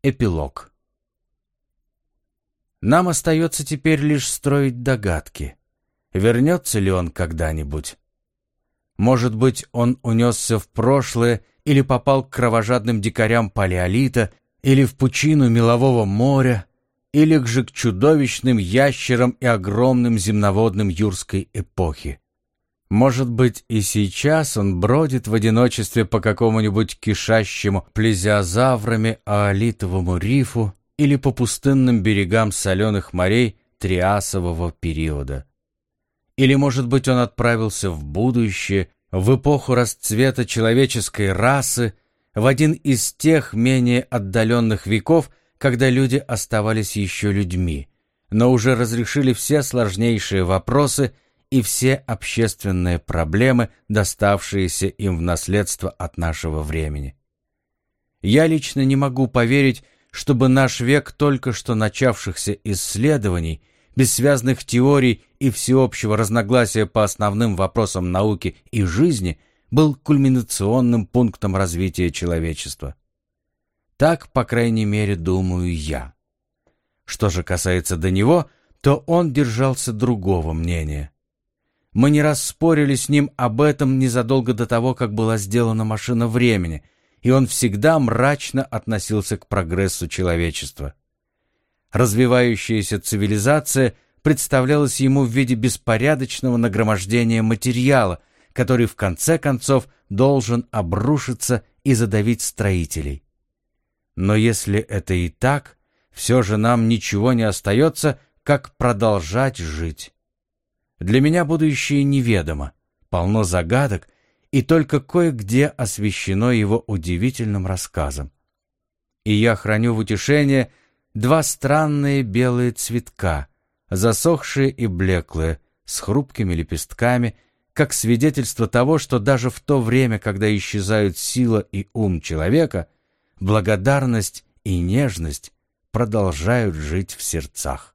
Эпилог. Нам остается теперь лишь строить догадки. Вернется ли он когда-нибудь? Может быть, он унесся в прошлое или попал к кровожадным дикарям палеолита, или в пучину мелового моря, или же к чудовищным ящерам и огромным земноводным юрской эпохи. Может быть, и сейчас он бродит в одиночестве по какому-нибудь кишащему плезиозаврами аолитовому рифу или по пустынным берегам соленых морей триасового периода. Или, может быть, он отправился в будущее, в эпоху расцвета человеческой расы, в один из тех менее отдаленных веков, когда люди оставались еще людьми, но уже разрешили все сложнейшие вопросы и все общественные проблемы, доставшиеся им в наследство от нашего времени. Я лично не могу поверить, чтобы наш век только что начавшихся исследований, бессвязных теорий и всеобщего разногласия по основным вопросам науки и жизни был кульминационным пунктом развития человечества. Так, по крайней мере, думаю я. Что же касается до него, то он держался другого мнения. Мы не раз спорили с ним об этом незадолго до того, как была сделана машина времени, и он всегда мрачно относился к прогрессу человечества. Развивающаяся цивилизация представлялась ему в виде беспорядочного нагромождения материала, который в конце концов должен обрушиться и задавить строителей. Но если это и так, все же нам ничего не остается, как продолжать жить. Для меня будущее неведомо, полно загадок, и только кое-где освещено его удивительным рассказом. И я храню в утешение два странные белые цветка, засохшие и блеклые, с хрупкими лепестками, как свидетельство того, что даже в то время, когда исчезают сила и ум человека, благодарность и нежность продолжают жить в сердцах.